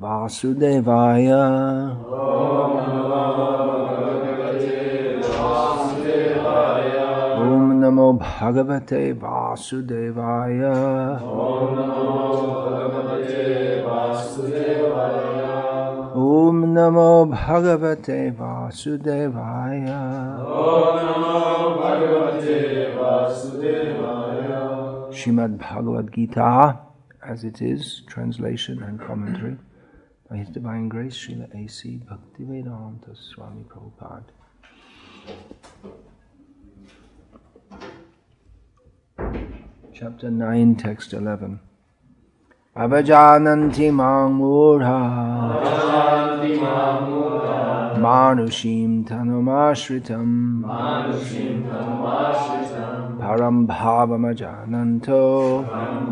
Vasudevaya. Om Namo Bhagavate Vasudevaya. Om Namo Bhagavate Vasudevaya. Srimad Bhagavad Gita, as it is, translation and commentary by His Divine Grace Srila A.C. Bhaktivedanta Swami Prabhupada. Chapter 9, Text 11. Avajananti mang murha manushim tanumashritam param bhavamajananto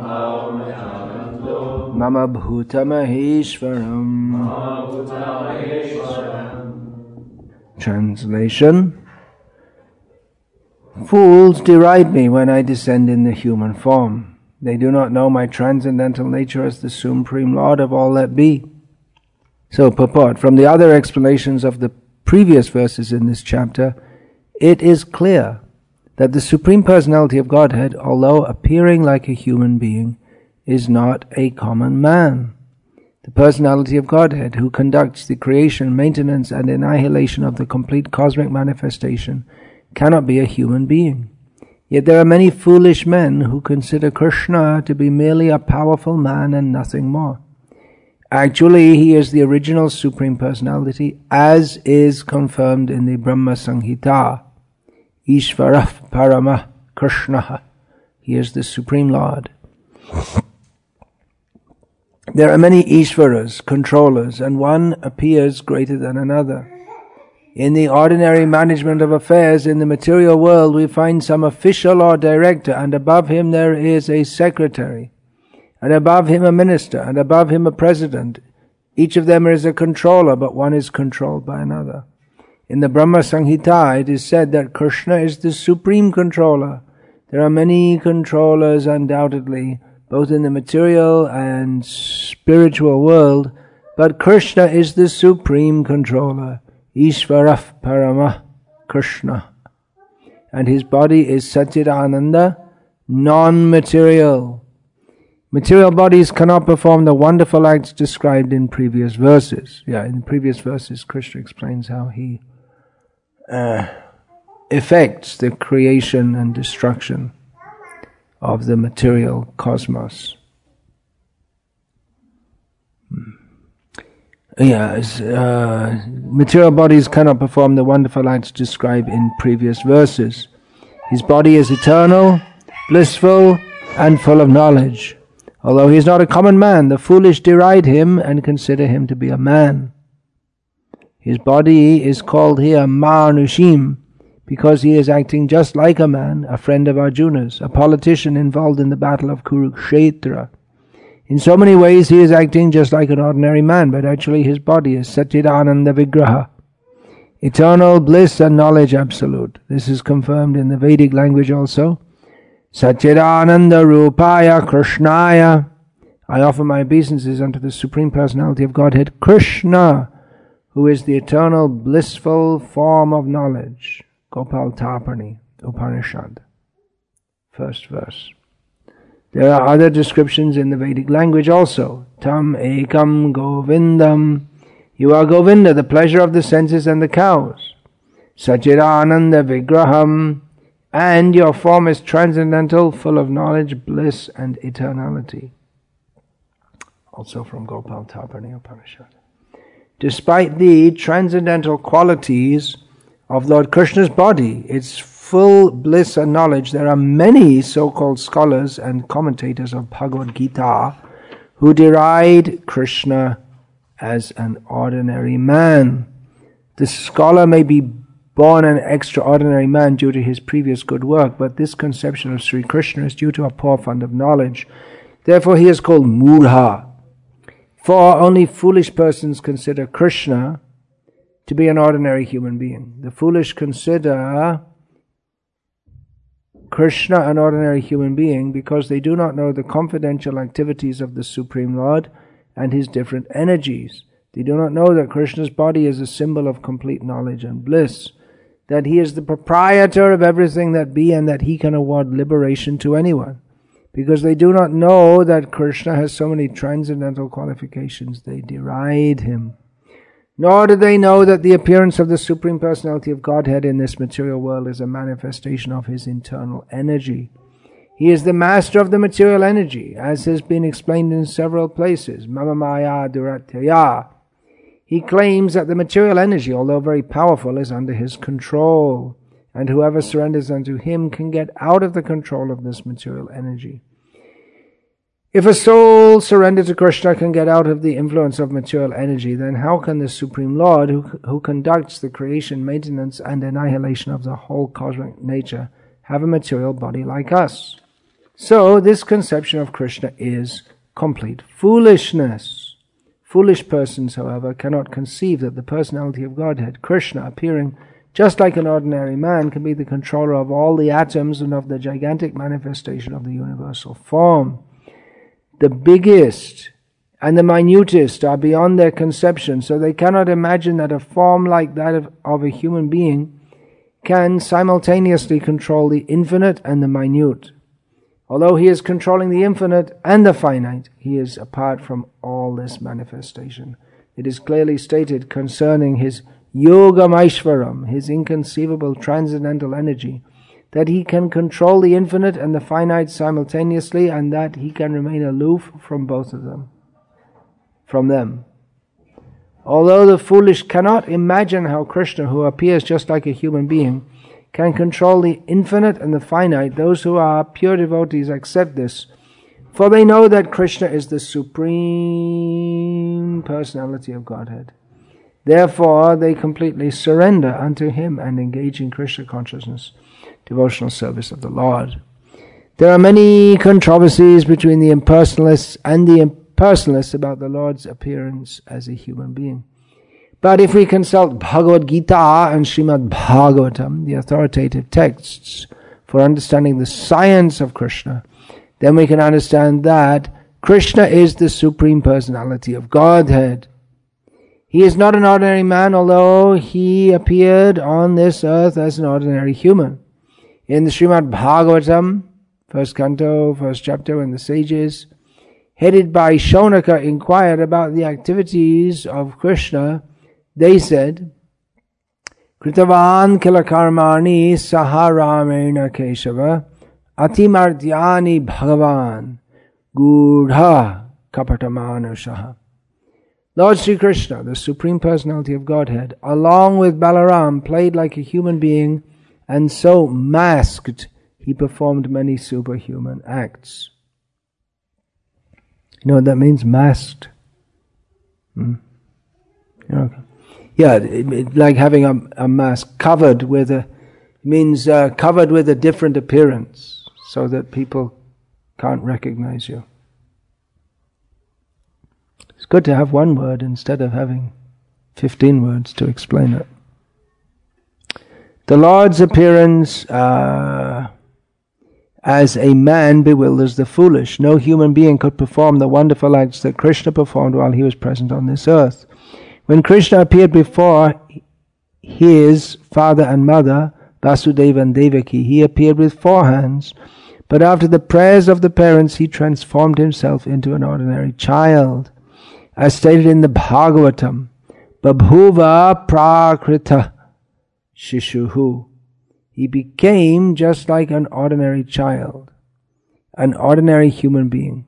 mama bhutamaheshwaram. Translation. Fools deride me when I descend in the human form. They do not know my transcendental nature as the Supreme Lord of all that be. So, purport. From the other explanations of the previous verses in this chapter, it is clear that the Supreme Personality of Godhead, although appearing like a human being, is not a common man. The Personality of Godhead, who conducts the creation, maintenance, and annihilation of the complete cosmic manifestation, cannot be a human being. Yet there are many foolish men who consider Krishna to be merely a powerful man and nothing more. Actually, he is the original Supreme Personality, as is confirmed in the Brahma Samhita. Ishvara Parama Krishna. He is the Supreme Lord. There are many Ishvaras, controllers, and one appears greater than another. In the ordinary management of affairs in the material world, we find some official or director, and above him there is a secretary, and above him a minister, and above him a president. Each of them is a controller, but one is controlled by another. In the Brahma Samhita, it is said that Krishna is the supreme controller. There are many controllers, undoubtedly, both in the material and spiritual world, but Krishna is the supreme controller. Ishvara Parama Krishna. And his body is Satchidananda, non-material. Material bodies cannot perform the wonderful acts described in previous verses. In previous verses, Krishna explains how he effects the creation and destruction of the material cosmos. Material bodies cannot perform the wonderful acts described in previous verses. His body is eternal, blissful, and full of knowledge. Although he is not a common man, the foolish deride him and consider him to be a man. His body is called here Manushim because he is acting just like a man, a friend of Arjuna's, a politician involved in the battle of Kurukshetra. In so many ways he is acting just like an ordinary man, but actually his body is Satchidananda Vigraha, eternal bliss and knowledge absolute. This is confirmed in the Vedic language also. Satchidananda Rupaya Krishnaya. I offer my obeisances unto the Supreme Personality of Godhead, Krishna, who is the eternal blissful form of knowledge. Gopal Tapani, Upanishad. First verse. There are other descriptions in the Vedic language also. Tam ekam govindam. You are Govinda, the pleasure of the senses and the cows. Satchidananda vigraham. And your form is transcendental, full of knowledge, bliss, and eternality. Also from Gopal Tapani Upanishad. Despite the transcendental qualities of Lord Krishna's body, its full bliss and knowledge, there are many so-called scholars and commentators of Bhagavad Gita who deride Krishna as an ordinary man. The scholar may be born an extraordinary man due to his previous good work, but this conception of Sri Krishna is due to a poor fund of knowledge. Therefore he is called Murha. For only foolish persons consider Krishna to be an ordinary human being. The foolish consider Krishna an ordinary human being because they do not know the confidential activities of the Supreme Lord and his different energies. They do not know that Krishna's body is a symbol of complete knowledge and bliss, that he is the proprietor of everything that be, and that he can award liberation to anyone. Because they do not know that Krishna has so many transcendental qualifications, they deride him. Nor do they know that the appearance of the Supreme Personality of Godhead in this material world is a manifestation of his internal energy. He is the master of the material energy, as has been explained in several places. Mama Maya Duratyaya. He claims that the material energy, although very powerful, is under his control, and whoever surrenders unto him can get out of the control of this material energy. If a soul surrendered to Krishna can get out of the influence of material energy, then how can the Supreme Lord, who conducts the creation, maintenance, and annihilation of the whole cosmic nature, have a material body like us? So, this conception of Krishna is complete foolishness. Foolish persons, however, cannot conceive that the personality of Godhead, Krishna, appearing just like an ordinary man, can be the controller of all the atoms and of the gigantic manifestation of the universal form. The biggest and the minutest are beyond their conception, so they cannot imagine that a form like that of a human being can simultaneously control the infinite and the minute. Although he is controlling the infinite and the finite, he is apart from all this manifestation. It is clearly stated concerning his Yogam Aishvaram, his inconceivable transcendental energy, that he can control the infinite and the finite simultaneously, and that he can remain aloof from both of them. From them. Although the foolish cannot imagine how Krishna, who appears just like a human being, can control the infinite and the finite, those who are pure devotees accept this, for they know that Krishna is the Supreme Personality of Godhead. Therefore, they completely surrender unto him and engage in Krishna consciousness, devotional service of the Lord. There are many controversies between the impersonalists and the impersonalists about the Lord's appearance as a human being. But if we consult Bhagavad Gita and Srimad Bhagavatam, the authoritative texts for understanding the science of Krishna, then we can understand that Krishna is the Supreme Personality of Godhead. He is not an ordinary man, although he appeared on this earth as an ordinary human. In the Srimad Bhagavatam, first canto, first chapter, when the sages, headed by Shaunaka, inquired about the activities of Krishna, they said, Kritavan kila karmani saha ramena keshava atimartyani bhagavan gudha kapatamanushaha. Lord Sri Krishna, the Supreme Personality of Godhead, along with Balaram, played like a human being, and so masked, he performed many superhuman acts. You know what that means? Masked. Yeah, like having a mask covered with covered with a different appearance, so that people can't recognize you. It's good to have one word instead of having 15 words to explain it. The Lord's appearance as a man bewilders the foolish. No human being could perform the wonderful acts that Krishna performed while he was present on this earth. When Krishna appeared before his father and mother, Vasudeva and Devaki, he appeared with 4 hands. But after the prayers of the parents, he transformed himself into an ordinary child. As stated in the Bhagavatam, Babhuva prakrita shishuhu. He became just like an ordinary child, an ordinary human being.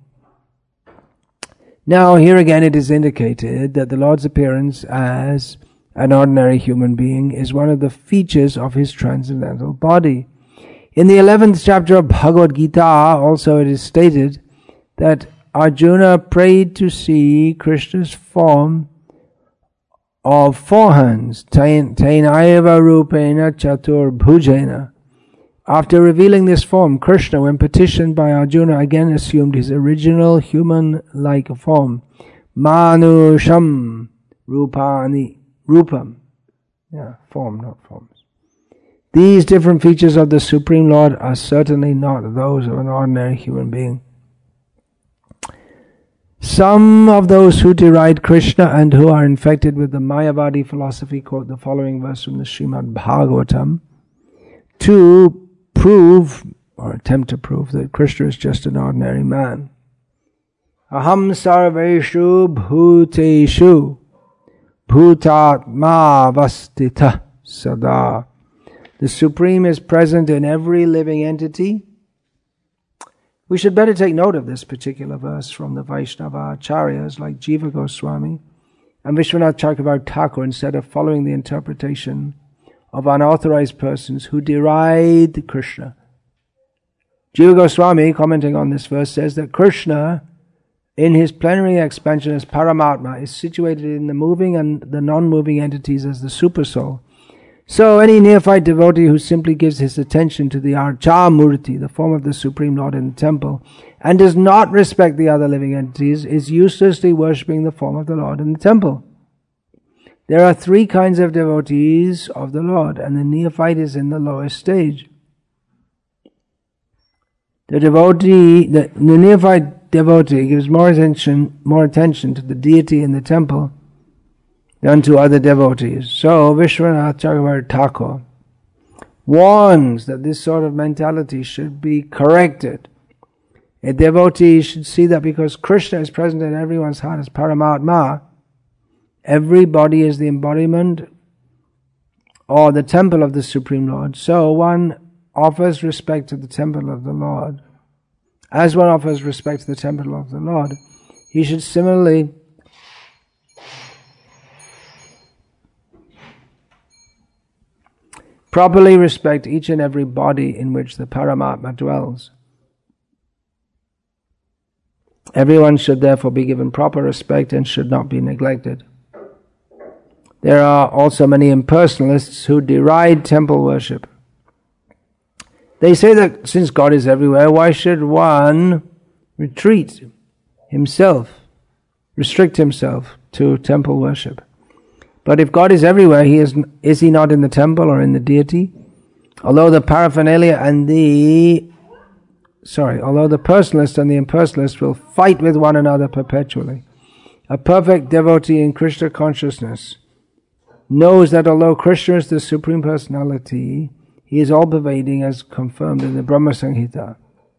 Now, here again it is indicated that the Lord's appearance as an ordinary human being is one of the features of his transcendental body. In the 11th chapter of Bhagavad Gita, also it is stated that Arjuna prayed to see Krishna's form of 4 hands, Tainaiva Rupena Chatur Bhujena. After revealing this form, Krishna, when petitioned by Arjuna, again assumed his original human-like form, Manusham Rupam. Yeah, form, not forms. These different features of the Supreme Lord are certainly not those of an ordinary human being. Some of those who deride Krishna and who are infected with the Mayavadi philosophy quote the following verse from the Srimad Bhagavatam to prove, or attempt to prove, that Krishna is just an ordinary man. Aham sarveshu bhuteshu bhutatma vastita sada. The Supreme is present in every living entity. We should better take note of this particular verse from the Vaishnava Acharyas like Jiva Goswami and Vishwanath Chakravarti Thakur, instead of following the interpretation of unauthorized persons who deride Krishna. Jiva Goswami, commenting on this verse, says that Krishna, in his plenary expansion as Paramatma, is situated in the moving and the non-moving entities as the Supersoul. So any neophyte devotee who simply gives his attention to the Archa Murti, the form of the Supreme Lord in the temple, and does not respect the other living entities, is uselessly worshipping the form of the Lord in the temple. There are three kinds of devotees of the Lord, and the neophyte is in the lowest stage. The neophyte devotee gives more attention to the deity in the temple than to other devotees. So Vishwanath Chakravarti Thakur warns that this sort of mentality should be corrected. A devotee should see that because Krishna is present in everyone's heart as Paramatma, every body is the embodiment or the temple of the Supreme Lord. So one offers respect to the temple of the Lord. As one offers respect to the temple of the Lord, he should similarly properly respect each and every body in which the Paramatma dwells. Everyone should therefore be given proper respect and should not be neglected. There are also many impersonalists who deride temple worship. They say that since God is everywhere, why should one restrict himself to temple worship? But if God is everywhere, is he not in the temple or in the deity? Although the personalist and the impersonalist will fight with one another perpetually, a perfect devotee in Krishna consciousness knows that although Krishna is the Supreme Personality, he is all-pervading as confirmed in the Brahma Samhita.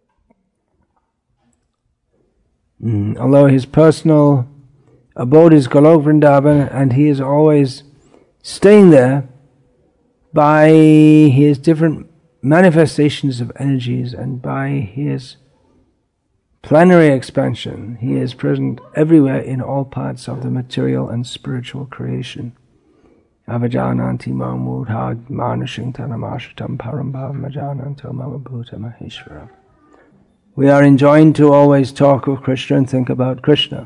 Although his personal abode is Golok Vrindavan and he is always staying there, by his different manifestations of energies and by his plenary expansion, he is present everywhere in all parts of the material and spiritual creation. Avajananti mamudhag manashing tanamashatam parambhav majananto mamabhuta maheshwara. We are enjoined to always talk of Krishna and think about Krishna.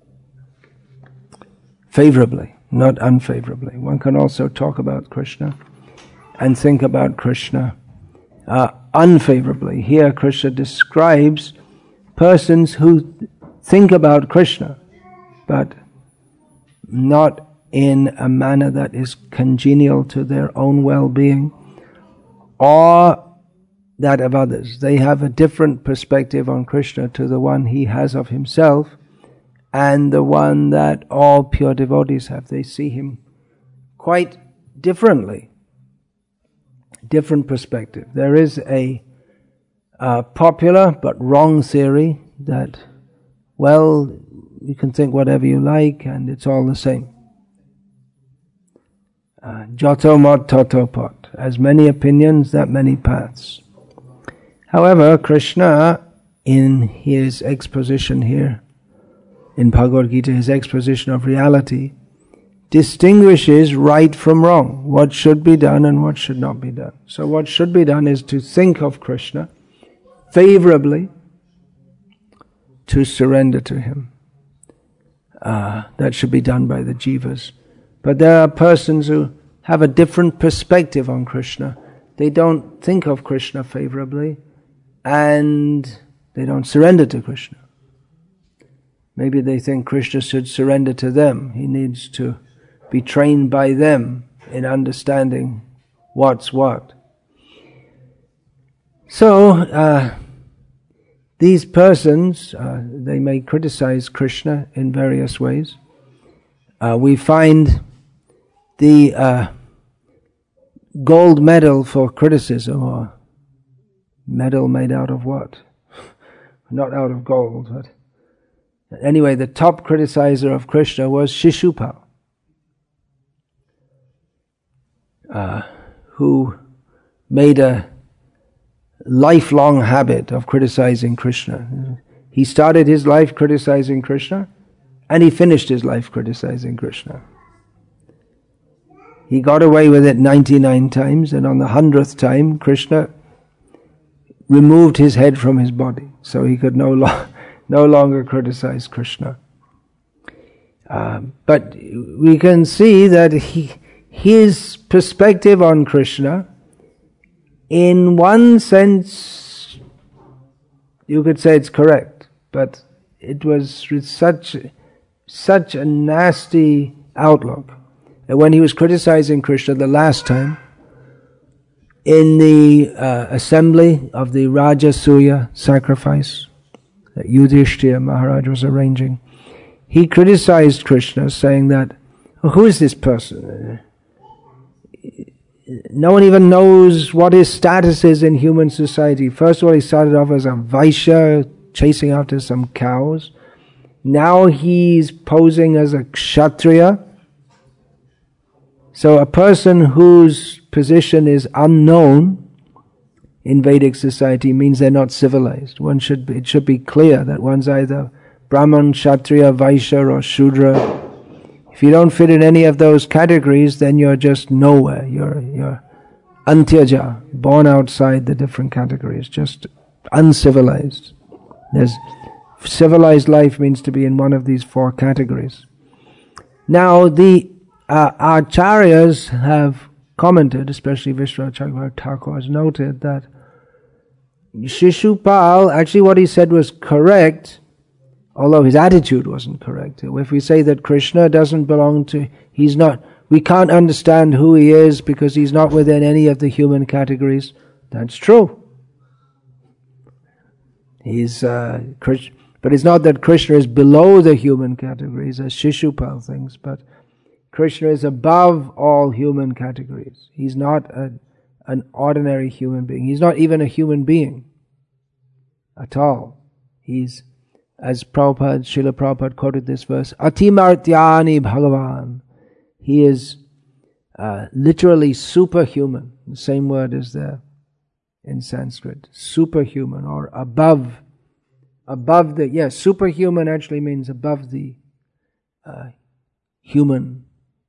Favorably, not unfavorably. One can also talk about Krishna and think about Krishna unfavorably. Here Krishna describes persons who think about Krishna, but not in a manner that is congenial to their own well-being or that of others. They have a different perspective on Krishna to the one he has of himself and the one that all pure devotees have. They see him quite differently. Different perspective. There is a popular but wrong theory that, well, you can think whatever you like and it's all the same. Joto mod toto pot. As many opinions, that many paths. However, Krishna, in his exposition here, in Bhagavad Gita, his exposition of reality, distinguishes right from wrong, what should be done and what should not be done. So what should be done is to think of Krishna favorably, to surrender to him. That should be done by the jivas. But there are persons who have a different perspective on Krishna. They don't think of Krishna favorably and they don't surrender to Krishna. Maybe they think Krishna should surrender to them. He needs to be trained by them in understanding what's what. So, these persons, they may criticize Krishna in various ways. We find the gold medal for criticism, or medal made out of what? Not out of gold, but anyway, the top criticizer of Krishna was Shishupal, who made a lifelong habit of criticizing Krishna. He started his life criticizing Krishna, and he finished his life criticizing Krishna. He got away with it 99 times, and on the 100th time, Krishna removed his head from his body, so he could no longer criticize Krishna. But we can see that his perspective on Krishna, in one sense, you could say it's correct, but it was with such a nasty outlook that when he was criticizing Krishna the last time, in the assembly of the Rajasuya sacrifice that Yudhishthira Maharaj was arranging, he criticized Krishna, saying that, who is this person? No one even knows what his status is in human society. First of all, he started off as a Vaishya, chasing after some cows. Now he's posing as a Kshatriya. So a person whose position is unknown in Vedic society means they're not civilized. It should be clear that one's either Brahman, Kshatriya, Vaishya or Shudra. If you don't fit in any of those categories, then you're just nowhere. You're antyaja, born outside the different categories, just uncivilized. Civilized life means to be in one of these four categories. Now, the Acharyas have commented, especially Vishwacharya Thakur has noted, that Shishupal, actually what he said was correct, although his attitude wasn't correct. If we say that Krishna doesn't belong to, we can't understand who he is because he's not within any of the human categories, that's true. But it's not that Krishna is below the human categories as Shishupal thinks, but Krishna is above all human categories. He's not an ordinary human being. He's not even a human being at all. He's, as Srila Prabhupada quoted this verse, Atimartyani Bhagavan. He is literally superhuman. The same word is there in Sanskrit. Superhuman, or above the, superhuman actually means above the human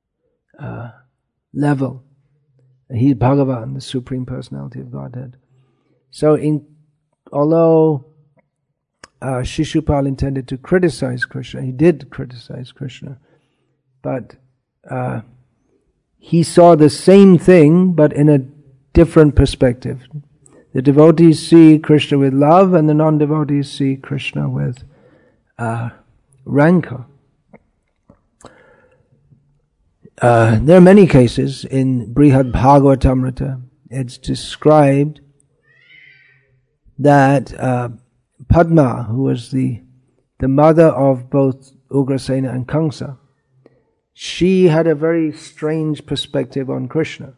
level. He's Bhagavan, the Supreme Personality of Godhead. So although Shishupal intended to criticize Krishna, he did criticize Krishna, but he saw the same thing but in a different perspective. The devotees see Krishna with love, and the non-devotees see Krishna with rancor. There are many cases in Brihad Bhagavatamrita. It's described that Padma, who was the mother of both Ugrasena and Kamsa, she had a very strange perspective on Krishna.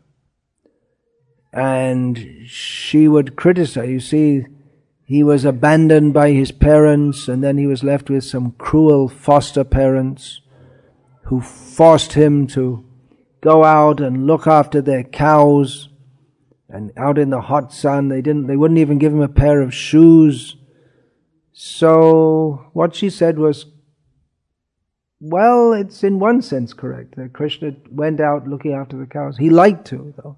And she would criticize. You see, he was abandoned by his parents, and then he was left with some cruel foster parents who forced him to go out and look after their cows, and out in the hot sun. They wouldn't even give him a pair of shoes. So what she said was, well, it's in one sense correct that Krishna went out looking after the cows. He liked to, though.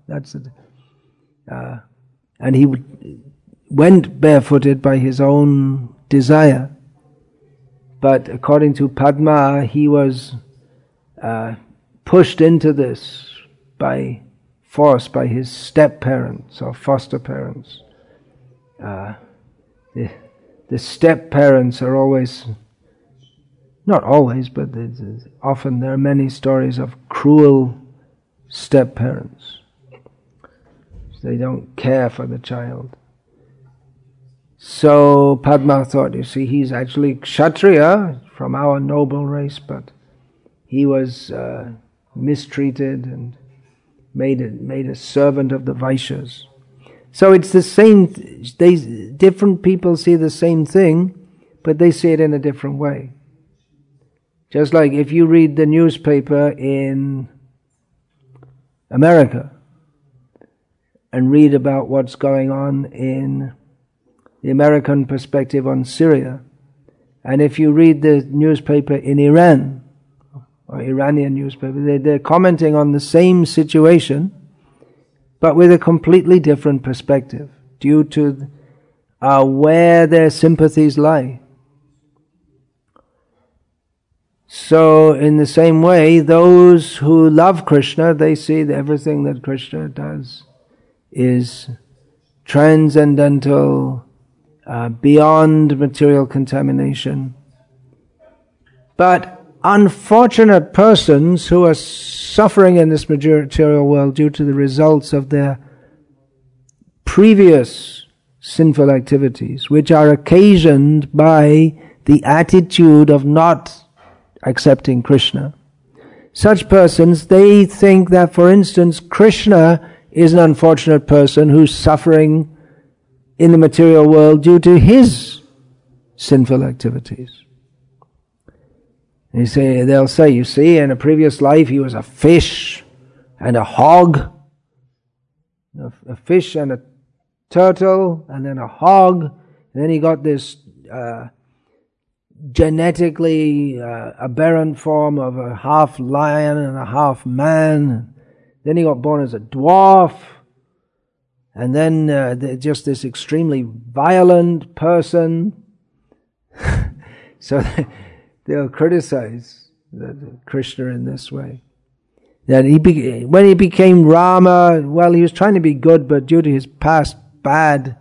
And he went barefooted by his own desire. But according to Padma, he was pushed into this by force by his step-parents or foster parents. The step-parents are always, not always, but often there are many stories of cruel step-parents. They don't care for the child. So Padma thought, you see, he's actually Kshatriya from our noble race, but he was mistreated and made a servant of the Vaishyas. So it's the same. Different people see the same thing, but they see it in a different way. Just like if you read the newspaper in America and read about what's going on in the American perspective on Syria, and if you read the newspaper in Iran, or Iranian newspaper, they're commenting on the same situation, but with a completely different perspective, due to where their sympathies lie. So in the same way, those who love Krishna, they see that everything that Krishna does is transcendental, beyond material contamination. But unfortunate persons who are suffering in this material world due to the results of their previous sinful activities, which are occasioned by the attitude of not accepting Krishna. Such persons, they think that, for instance, Krishna is an unfortunate person who's suffering in the material world due to his sinful activities. They'll say, you see, in a previous life he was a fish and a hog, a fish and a turtle, and then a hog, and then he got this genetically aberrant form of a half lion and a half man. Then he got born as a dwarf, and then just this extremely violent person. So they'll criticize Krishna in this way. That when he became Rama, well, he was trying to be good, but due to his past bad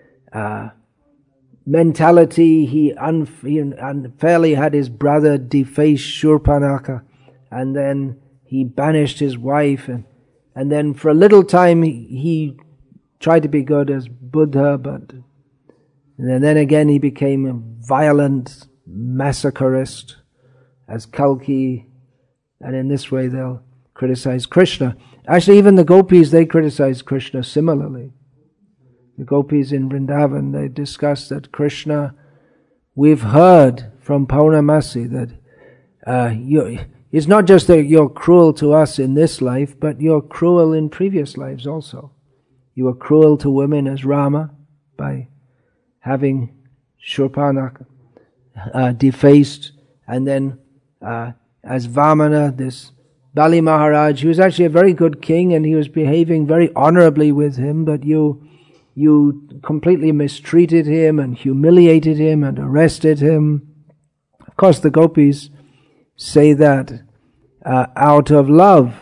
mentality, he unfairly had his brother deface Shurpanaka, and then he banished his wife, and then for a little time he tried to be good as Buddha, but then again he became a violent massacreist as Kalki, and in this way they'll criticize Krishna. Actually, even the gopis, they criticize Krishna similarly. The gopis in Vrindavan, they discuss that Krishna, we've heard from Paurnamasi that it's not just that you're cruel to us in this life, but you're cruel in previous lives also. You were cruel to women as Rama by having Shurpanaka defaced, and then as Vamana, this Bali Maharaj, he was actually a very good king and he was behaving very honorably with him, but you completely mistreated him and humiliated him and arrested him. Of course, the gopis say that out of love,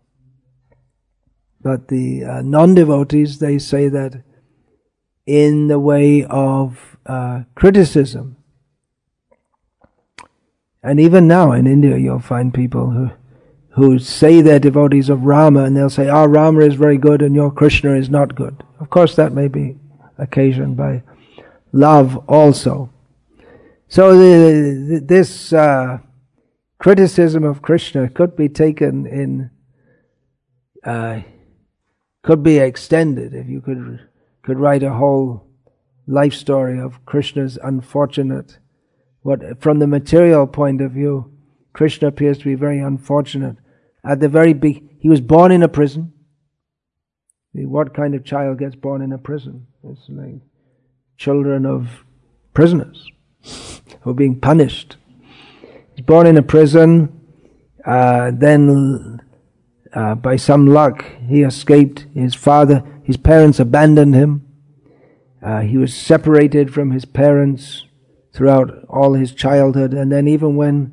but the non-devotees, they say that in the way of criticism. And even now in India, you'll find people who say they're devotees of Rama, and they'll say, Rama is very good and your Krishna is not good. Of course, that may be occasioned by love also. So this criticism of Krishna could be taken in, could be extended. If you could write a whole life story of Krishna's unfortunate, from the material point of view, Krishna appears to be very unfortunate. At the very he was born in a prison. What kind of child gets born in a prison? It's like children of prisoners who are being punished. He's born in a prison, then by some luck he escaped. His parents abandoned him. He was separated from his parents throughout all his childhood, and then even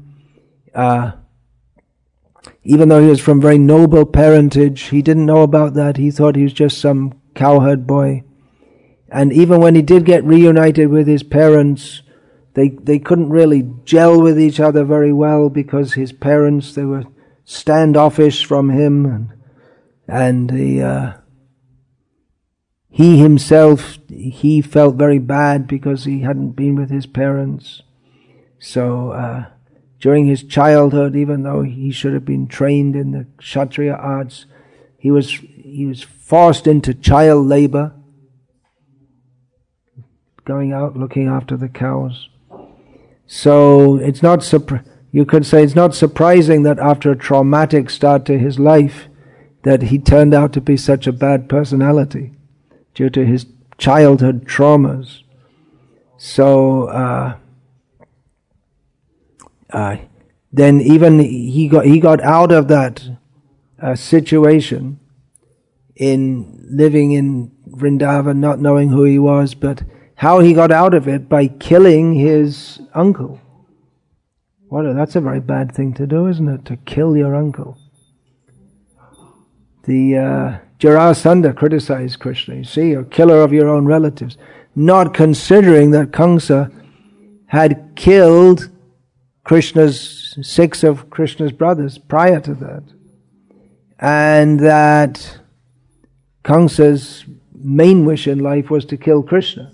though he was from very noble parentage, he didn't know about that. He thought he was just some cowherd boy. And even when he did get reunited with his parents, they couldn't really gel with each other very well, because his parents, they were standoffish from him, and he himself, he felt very bad because he hadn't been with his parents. So during his childhood, even though he should have been trained in the Kshatriya arts, he was forced into child labor, going out looking after the cows. So it's not you could say it's not surprising that after a traumatic start to his life, that he turned out to be such a bad personality due to his childhood traumas. So then even he got out of that situation in living in Vrindavan, not knowing who he was, but how he got out of it by killing his uncle. That's a very bad thing to do, isn't it? To kill your uncle. The Jarasandha criticized Krishna. You see, you're a killer of your own relatives, not considering that Kamsa had killed six of Krishna's brothers prior to that, and that Kamsa's main wish in life was to kill Krishna.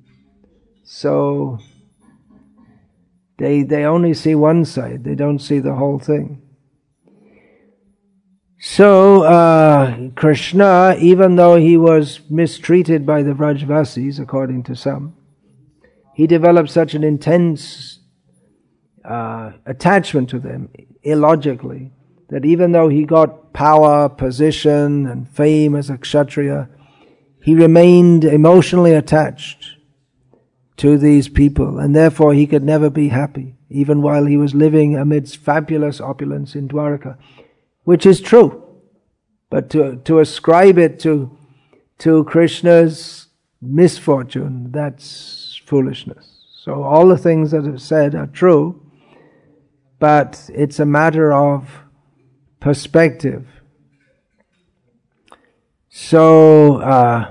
So they only see one side, they don't see the whole thing. So Krishna, even though he was mistreated by the Vrajvasis, according to some, he developed such an intense attachment to them, illogically, that even though he got power, position and fame as a Kshatriya, he remained emotionally attached to these people, and therefore he could never be happy, even while he was living amidst fabulous opulence in Dwaraka, which is true. But to ascribe it to Krishna's misfortune, that's foolishness. So all the things that are said are true, but it's a matter of perspective. So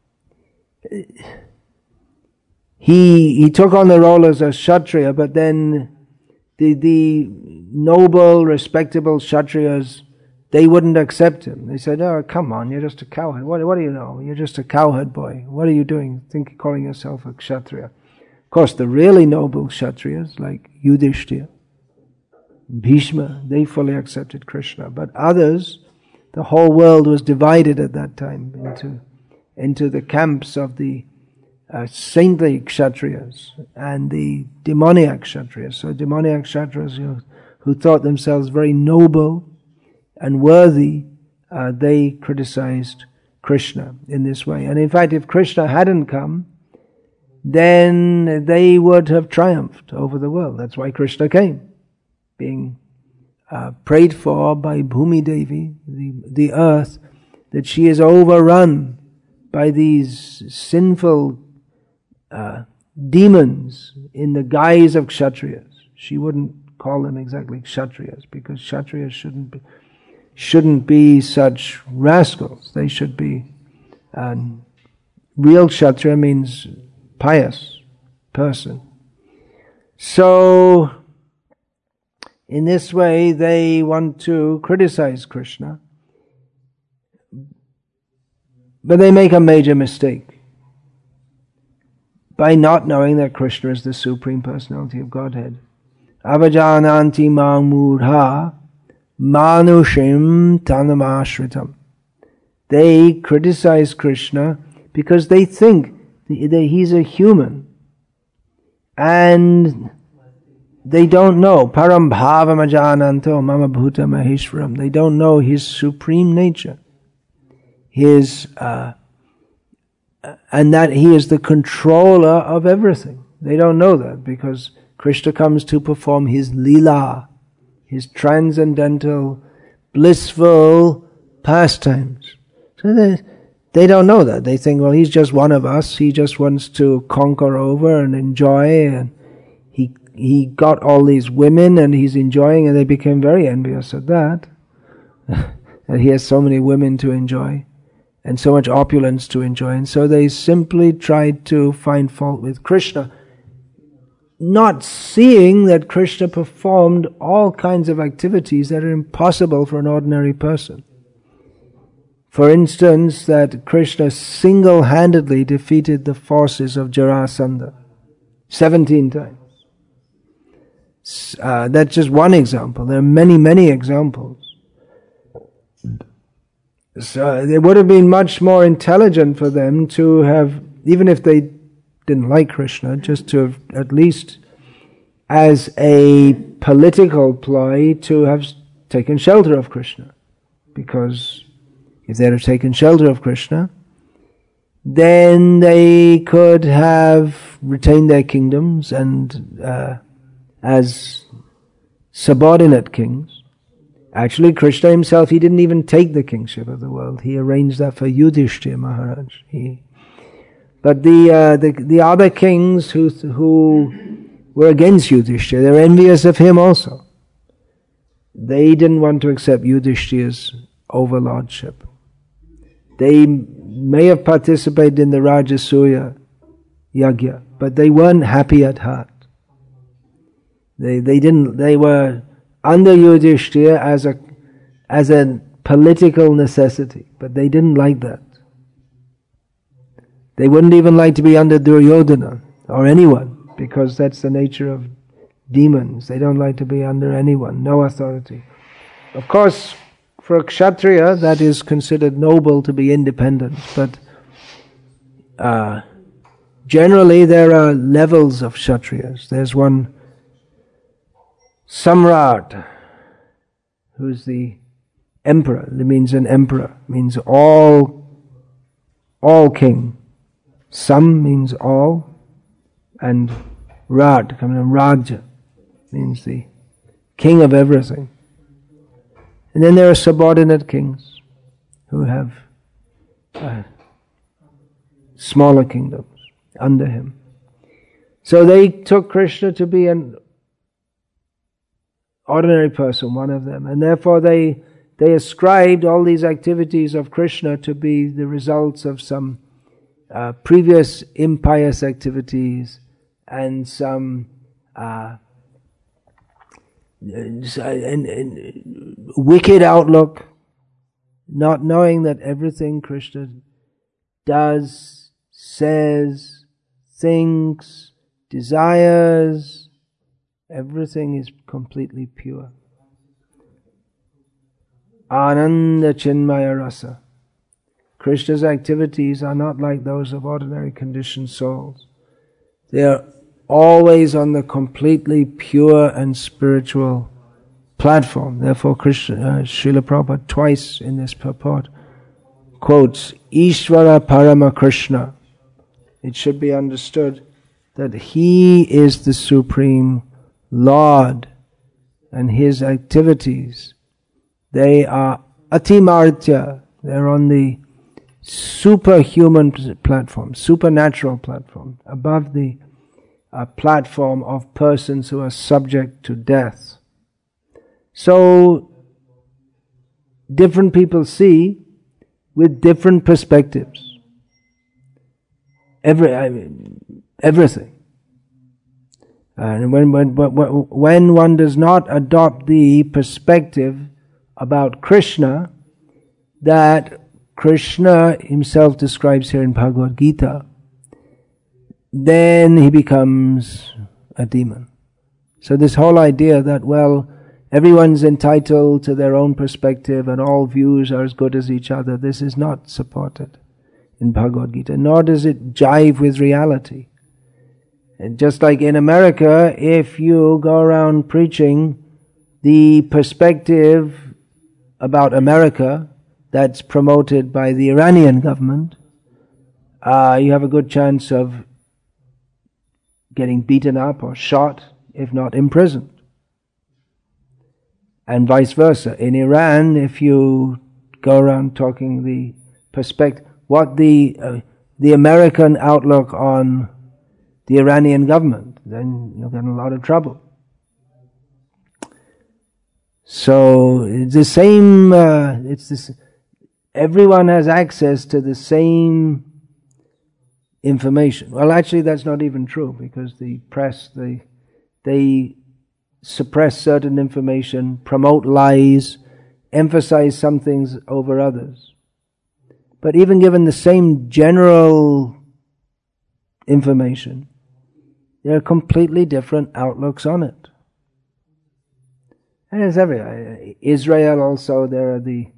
he took on the role as a Kshatriya, but then the noble, respectable Kshatriyas, they wouldn't accept him. They said, "Oh, come on, you're just a cowherd. What do you know? You're just a cowherd boy. What are you doing? Calling yourself a Kshatriya?" Of course, the really noble Kshatriyas, like Yudhishthira, Bhishma, they fully accepted Krishna. But others, the whole world was divided at that time into the camps of the saintly Kshatriyas and the demoniac Kshatriyas. So demoniac Kshatriyas, who thought themselves very noble and worthy, they criticized Krishna in this way. And in fact, if Krishna hadn't come, then they would have triumphed over the world. That's why Krishna came, being prayed for by Bhumi Devi, the earth, that she is overrun by these sinful demons in the guise of Kshatriyas. She wouldn't call them exactly Kshatriyas, because Kshatriyas shouldn't be such rascals. They should be real Kshatriya means pious person. So in this way they want to criticize Krishna, but they make a major mistake by not knowing that Krishna is the Supreme Personality of Godhead. Avajananti mang mudha manushim tanamashritam. They criticize Krishna because they think that he's a human, and they don't know param bhavam ajananto mama bhuta maheshwaram. They don't know his supreme nature, his and that he is the controller of everything. They don't know that because Krishna comes to perform his lila, his transcendental, blissful pastimes. So they don't know that. They think, well, he's just one of us. He just wants to conquer over and enjoy, and he got all these women and he's enjoying, and they became very envious at that. That he has so many women to enjoy and so much opulence to enjoy. And so they simply tried to find fault with Krishna, not seeing that Krishna performed all kinds of activities that are impossible for an ordinary person. For instance, that Krishna single-handedly defeated the forces of Jarasandha 17 times. That's just one example. There are many, many examples. So it would have been much more intelligent for them to have, even if they didn't like Krishna, just to have at least as a political ploy to have taken shelter of Krishna. Because if they had taken shelter of Krishna, then they could have retained their kingdoms and as subordinate kings. Actually, Krishna himself, he didn't even take the kingship of the world. He arranged that for Yudhishthira Maharaj. But the other kings who were against Yudhishthira, they were envious of him also. They didn't want to accept Yudhishthira's overlordship. They may have participated in the Rajasuya Yagya, but they weren't happy at heart. They were under Yudhishthira as a political necessity, but they didn't like that. They wouldn't even like to be under Duryodhana or anyone, because that's the nature of demons. They don't like to be under anyone, no authority. Of course, for a Kshatriya, that is considered noble to be independent, but generally there are levels of Kshatriyas. There's one Samrat, who's the emperor. It means an emperor, means all king. Sam means all, and Raj comes from Raja, means the king of everything. And then there are subordinate kings who have smaller kingdoms under him. So they took Krishna to be an ordinary person, one of them, and therefore they ascribed all these activities of Krishna to be the results of some previous impious activities and some wicked outlook, not knowing that everything Krishna does, says, thinks, desires, everything is completely pure. Ananda Chinmaya Rasa. Krishna's activities are not like those of ordinary conditioned souls. They are always on the completely pure and spiritual platform. Therefore, Srila Prabhupada twice in this purport quotes Ishvara Parama Krishna. It should be understood that He is the Supreme Lord, and His activities, they are atimartya, they're on the superhuman platform, supernatural platform, above the platform of persons who are subject to death. So, different people see with different perspectives everything. And when one does not adopt the perspective about Krishna that Krishna himself describes here in Bhagavad Gita, then he becomes a demon. So this whole idea that, well, everyone's entitled to their own perspective and all views are as good as each other, this is not supported in Bhagavad Gita, nor does it jive with reality. And just like in America, if you go around preaching the perspective about America that's promoted by the Iranian government, you have a good chance of getting beaten up or shot, if not imprisoned. And vice versa. In Iran, if you go around talking the perspective, what the American outlook on the Iranian government, then you'll get in a lot of trouble. So it's the same. Everyone has access to the same information. Well, actually, that's not even true, because the press they suppress certain information, promote lies, emphasize some things over others. but even given the same general information, there are completely different outlooks on it. And it's everywhere. Israel also, there are the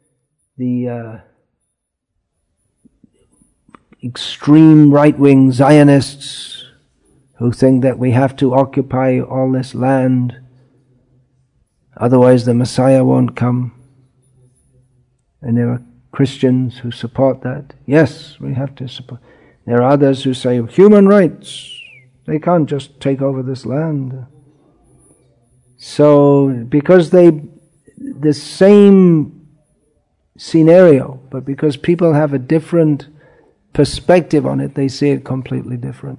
extreme right-wing Zionists who think that we have to occupy all this land, otherwise the Messiah won't come. And there are Christians who support that. Yes, we have to support. There are others who say human rights. They can't just take over this land. So, because the same scenario, but because people have a different perspective on it, they see it completely different.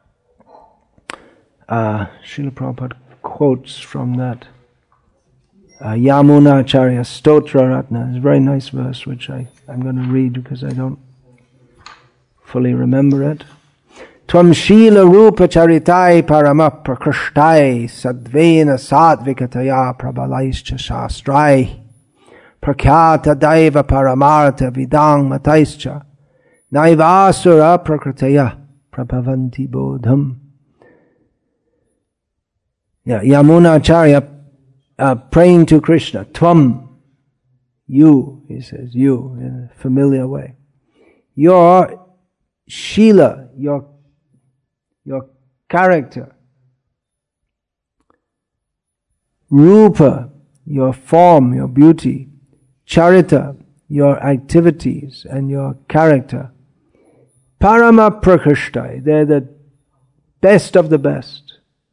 Srila Prabhupada quotes from that Yamuna Acharya Stotra Ratna. It's a very nice verse which I'm going to read because I don't fully remember it. Tvam Shila Rupa Charitai Parama Prakrishtai Sadvena Sadvikataya Prabalaischa Shastrai Prakyata Daiva Paramartha Vidang Mataischa Naivasura Prakritaya Prabhavanti Bodham. Yamuna Acharya praying to Krishna, Tvam, you, he says, you, in a familiar way. Your Shila, your character. Rupa, your form, your beauty. Charita, your activities and your character. Parama Prakrishtai, they're the best of the best.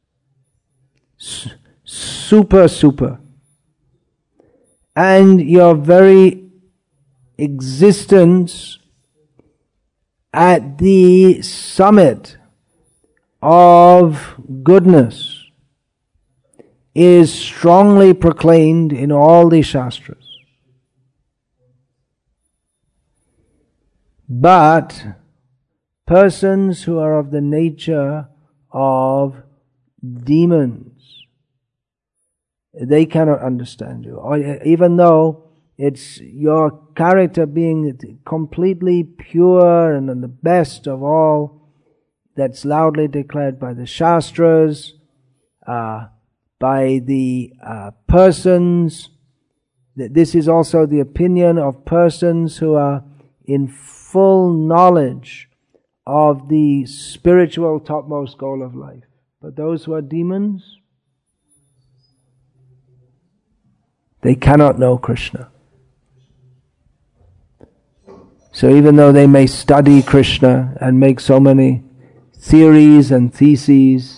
Super. And your very existence at the summit of goodness is strongly proclaimed in all the Shastras. But persons who are of the nature of demons, they cannot understand you. Or even though it's your character being completely pure and the best of all, that's loudly declared by the Shastras, by the persons. This is also the opinion of persons who are in full knowledge of the spiritual topmost goal of life. But those who are demons, they cannot know Krishna. So even though they may study Krishna and make so many theories and theses,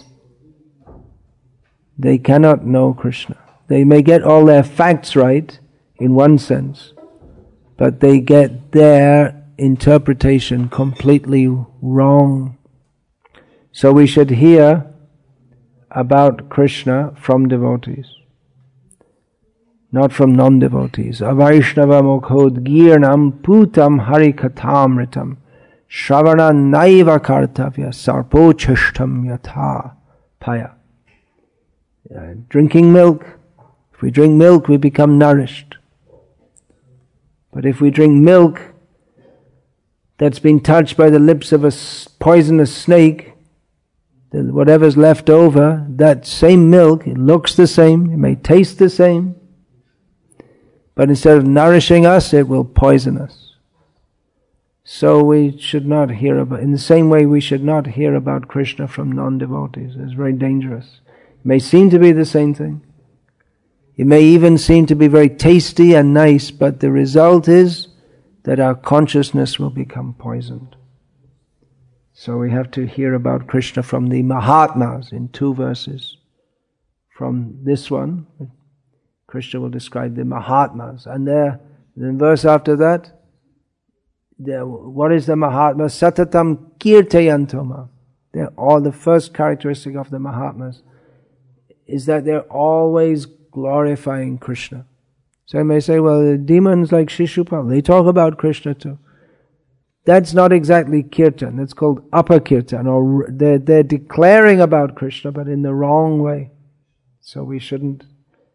they cannot know Krishna. They may get all their facts right in one sense, but they get their interpretation completely wrong. So we should hear about Krishna from devotees, not from non-devotees. Avaishnava mukhodgirnam putam harikathamritam shravana naiva kartavya sarpochishtam yatha paya. Drinking milk. If we drink milk, we become nourished. But if we drink milk that's been touched by the lips of a poisonous snake, then whatever's left over, that same milk, it looks the same, it may taste the same, but instead of nourishing us, it will poison us. So we should not hear about, in the same way we should not hear about Krishna from non-devotees. It's very dangerous. It may seem to be the same thing. It may even seem to be very tasty and nice, but the result is that our consciousness will become poisoned. So we have to hear about Krishna from the Mahatmas in 2 verses. From this one, Krishna will describe the Mahatmas. And there, in verse after that, what is the Mahatma? Satatam kirtayantoma. They're all the first characteristic of the Mahatmas is that they're always glorifying Krishna. So you may say, well, the demons like Shishupal, they talk about Krishna too. That's not exactly kirtan. That's called upper kirtan, or they're declaring about Krishna, but in the wrong way. So we shouldn't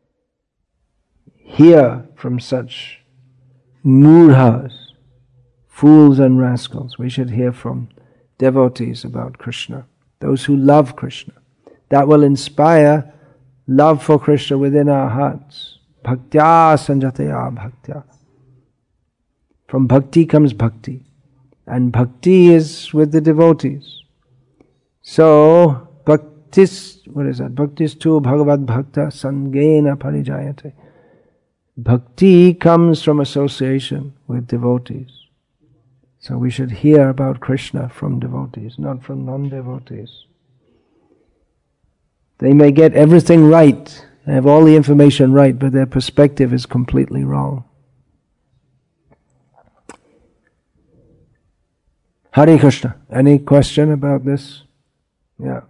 hear from such murhas, fools and rascals. We should hear from devotees about Krishna, those who love Krishna. That will inspire love for Krishna within our hearts. Bhaktya sanjataya bhaktya. From bhakti comes bhakti. And bhakti is with the devotees. So, bhaktis, what is that? Bhaktis tu bhagavad bhakta sangena parijayate. Bhakti comes from association with devotees. So we should hear about Krishna from devotees, not from non-devotees. They may get everything right, they have all the information right, but their perspective is completely wrong. Hare Krishna. Any question about this? Yeah.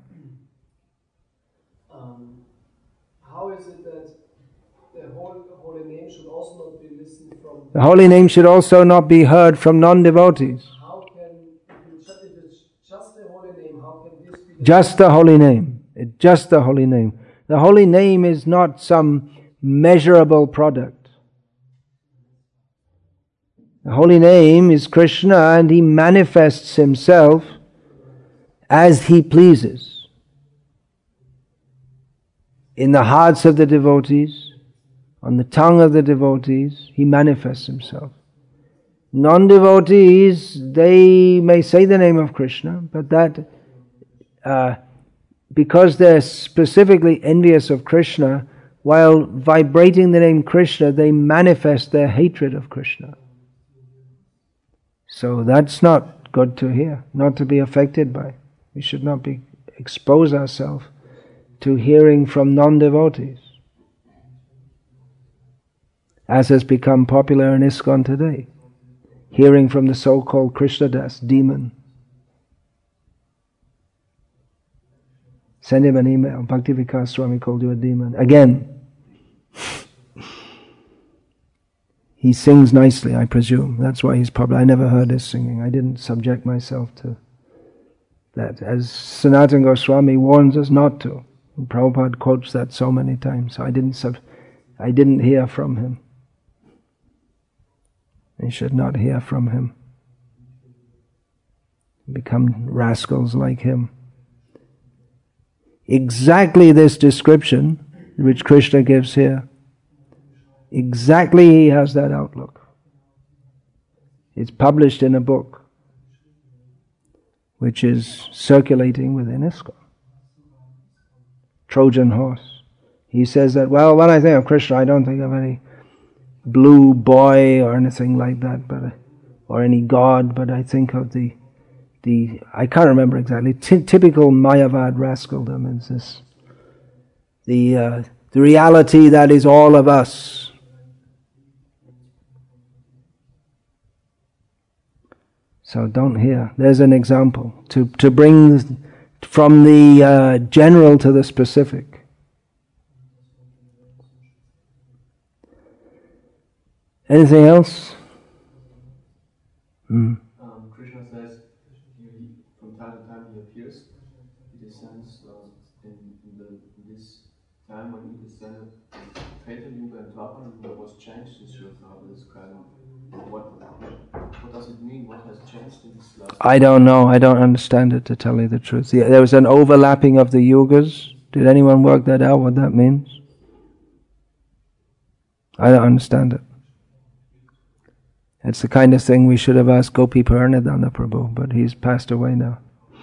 How is it that the holy name should also not be listened from? The holy name should also not be heard from non-devotees. How can, if it's just the holy name, how can this be? Just the holy name. Just the holy name. The holy name is not some measurable product. The holy name is Krishna, and He manifests Himself as He pleases. In the hearts of the devotees, on the tongue of the devotees, He manifests Himself. Non-devotees, they may say the name of Krishna, but that because they're specifically envious of Krishna, while vibrating the name Krishna, they manifest their hatred of Krishna. So that's not good to hear, not to be affected by. We should not expose ourselves to hearing from non-devotees, as has become popular in ISKCON today, hearing from the so-called Krishnadas, demon. Send him an email. Bhakti Vikas Swami called you a demon. Again. He sings nicely, I presume. That's why he's popular. I never heard his singing. I didn't subject myself to that. As Sanatana Goswami warns us not to. And Prabhupada quotes that so many times. So I didn't hear from him. We should not hear from him. Become rascals like him. Exactly this description which Krishna gives here, exactly he has that outlook. It's published in a book which is circulating within ISKCON. Trojan Horse. He says that, well, when I think of Krishna, I don't think of any blue boy or anything like that, or any god, but I think of the I can't remember exactly, typical Mayavad rascaldom is this. The reality that is all of us. So don't hear. There's an example to bring from the general to the specific. Anything else? Krishna says from time to time he appears. He descends in this time when he descended. Treta Yuga and Dwapara Yuga was changed this year now. This kind of what does it mean? What has changed in this last? I don't know. I don't understand it, to tell you the truth. There was an overlapping of the yugas. Did anyone work that out? What that means? I don't understand it. It's the kind of thing we should have asked Gopi Paranadhana Prabhu, but he's passed away now.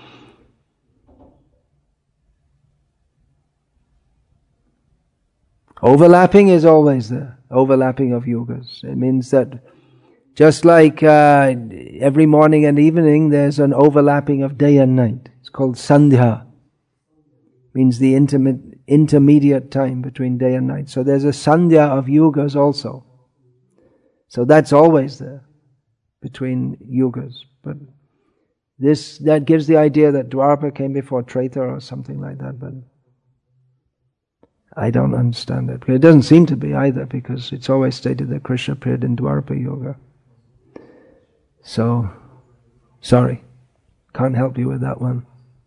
Overlapping is always there. Overlapping of yugas. It means that just like every morning and evening there's an overlapping of day and night. It's called sandhya. Means the intermediate time between day and night. So there's a sandhya of yugas also. So that's always there between yugas. But that gives the idea that Dwapara came before Treta or something like that, but I don't understand it. It doesn't seem to be either, because it's always stated that Krishna appeared in Dwapara Yuga. So, sorry, can't help you with that one.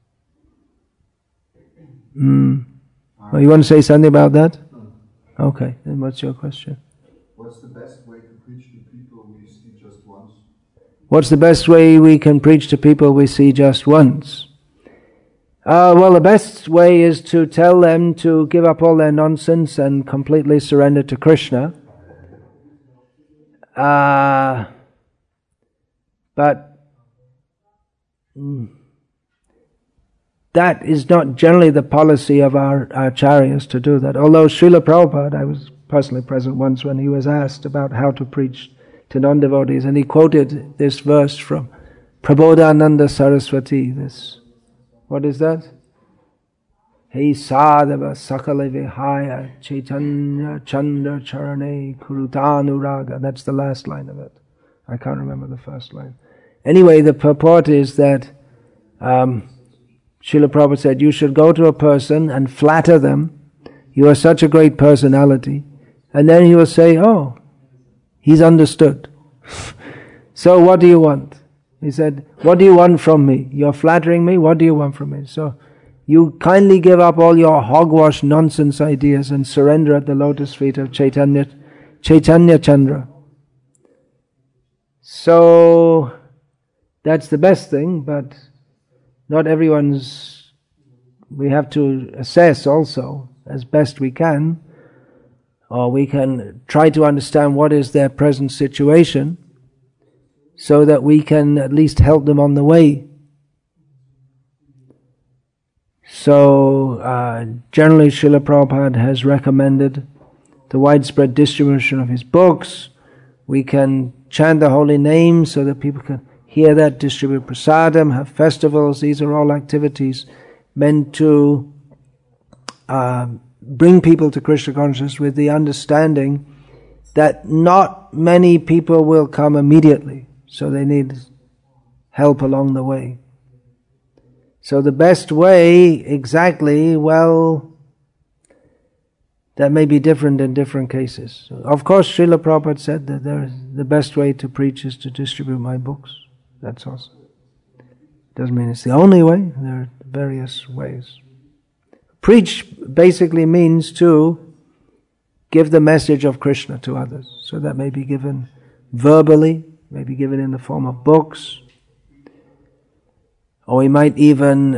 Well, you want to say something about that? Okay, then what's your question? What's the best way to preach to people we see just once? What's the best way we can preach to people we see just once? Well, the best way is to tell them to give up all their nonsense and completely surrender to Krishna. But that is not generally the policy of our acharyas to do that. Although Srila Prabhupada, I was personally present once when he was asked about how to preach to non-devotees, and he quoted this verse from Prabodhananda Saraswati, what is that? Hey sadhava sakala vihaya chaitanya chandra charane kurutanuraga. That's the last line of it. I can't remember the first line. Anyway, the purport is that Srila Prabhupada said, you should go to a person and flatter them. You are such a great personality. And then he will say, oh, he's understood. So what do you want? He said, what do you want from me? You're flattering me, what do you want from me? So you kindly give up all your hogwash nonsense ideas and surrender at the lotus feet of Chaitanya Chandra. So that's the best thing, but not everyone's, we have to assess also as best we can, or we can try to understand what is their present situation so that we can at least help them on the way. So generally Srila Prabhupada has recommended the widespread distribution of his books. We can chant the holy name so that people can hear that, distribute prasadam, have festivals. These are all activities meant to bring people to Krishna consciousness with the understanding that not many people will come immediately, so they need help along the way. So the best way, exactly, well, that may be different in different cases. So of course, Srila Prabhupada said that the best way to preach is to distribute my books. That's also. Doesn't mean it's the only way. There are various ways. Preach basically means to give the message of Krishna to others. So that may be given verbally, may be given in the form of books, or we might even,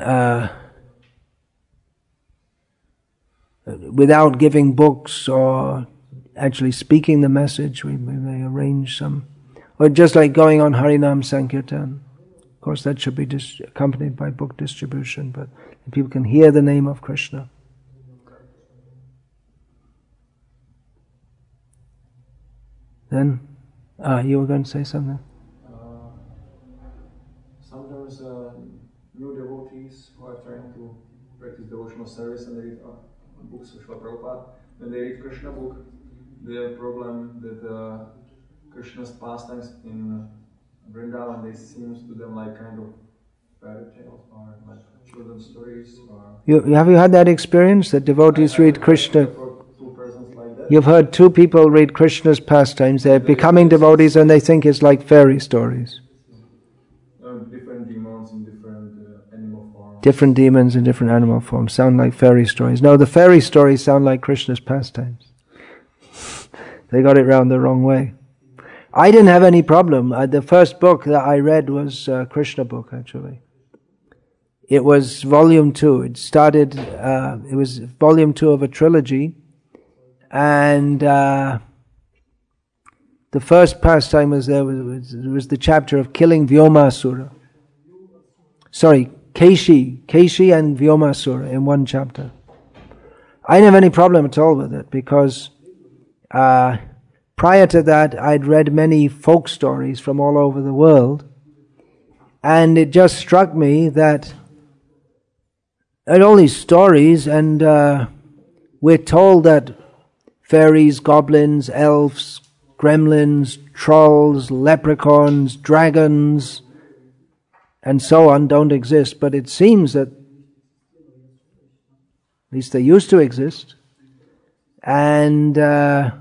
without giving books or actually speaking the message, we may arrange some, or just like going on Harinam Sankirtan. Of course, that should be accompanied by book distribution, but people can hear the name of Krishna. Then, you were going to say something? Sometimes new devotees who are trying to practice devotional service and they read books of Srila Prabhupada, when they read Krishna book, they have a problem that Krishna's pastimes in Vrindavan, they seems to them like kind of fairy tales or like children's stories. Or Have you had that experience that devotees read Krishna? You've heard two people read Krishna's pastimes. They're becoming devotees and they think it's like fairy stories. Different demons in different animal forms. Different demons in different animal forms sound like fairy stories. No, the fairy stories sound like Krishna's pastimes. They got it round the wrong way. I didn't have any problem. The first book that I read was Krishna book, actually. It was volume 2. It was volume 2 of a trilogy. And the first pastime was the chapter of killing Vyomasura. Sorry, Keshi and Vyomasura in one chapter. I didn't have any problem at all with it because prior to that I'd read many folk stories from all over the world, and it just struck me that all these stories, and we're told that fairies, goblins, elves, gremlins, trolls, leprechauns, dragons, and so on don't exist, but it seems that at least they used to exist. And at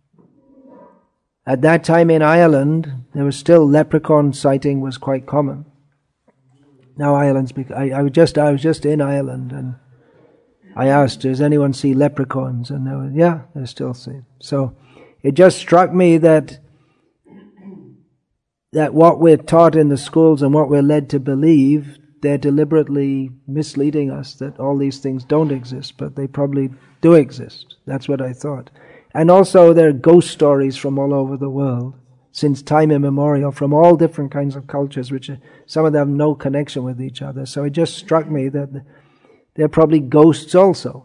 that time in Ireland, there was still leprechaun sighting was quite common. Now Ireland's I was just in Ireland and I asked, does anyone see leprechauns? And they're still seen. So it just struck me that that what we're taught in the schools and what we're led to believe, they're deliberately misleading us that all these things don't exist, but they probably do exist. That's what I thought. And also there are ghost stories from all over the world, since time immemorial, from all different kinds of cultures, which some of them have no connection with each other. So it just struck me that they're probably ghosts also.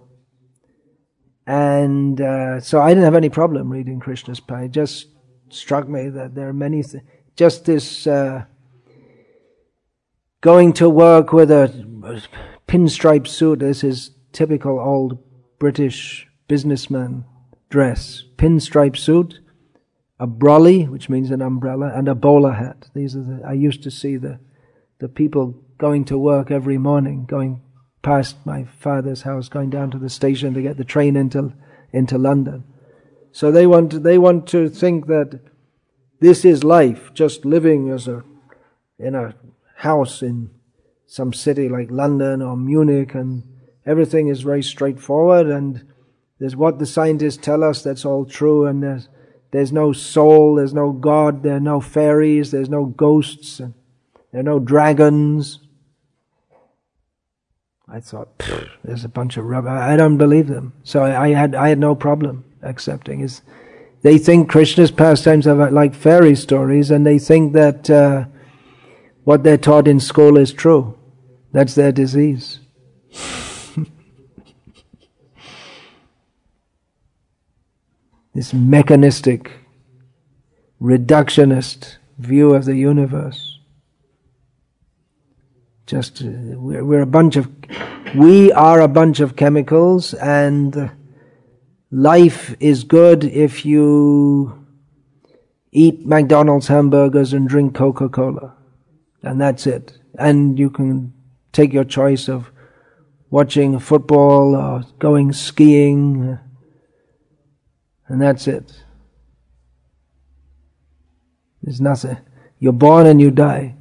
And so I didn't have any problem reading Krishna's Path. It just struck me that there are many just this going to work with a pinstripe suit is his typical old British businessman dress. Pinstripe suit, a brolly, which means an umbrella, and a bowler hat. These are I used to see the people going to work every morning, going past my father's house, going down to the station to get the train into London. So they want to think that this is life, just living in a house in some city like London or Munich, and everything is very straightforward, and there's what the scientists tell us, that's all true, and there's no soul, there's no God, there are no fairies, there's no ghosts, and there are no dragons. I thought, there's a bunch of rubbish. I don't believe them. So I had no problem accepting. They think Krishna's pastimes are like fairy stories, and they think that what they're taught in school is true. That's their disease. This mechanistic, reductionist view of the universe. We are a bunch of chemicals, and life is good if you eat McDonald's hamburgers and drink Coca-Cola. And that's it. And you can take your choice of watching football or going skiing, and that's it. There's nothing. You're born and you die.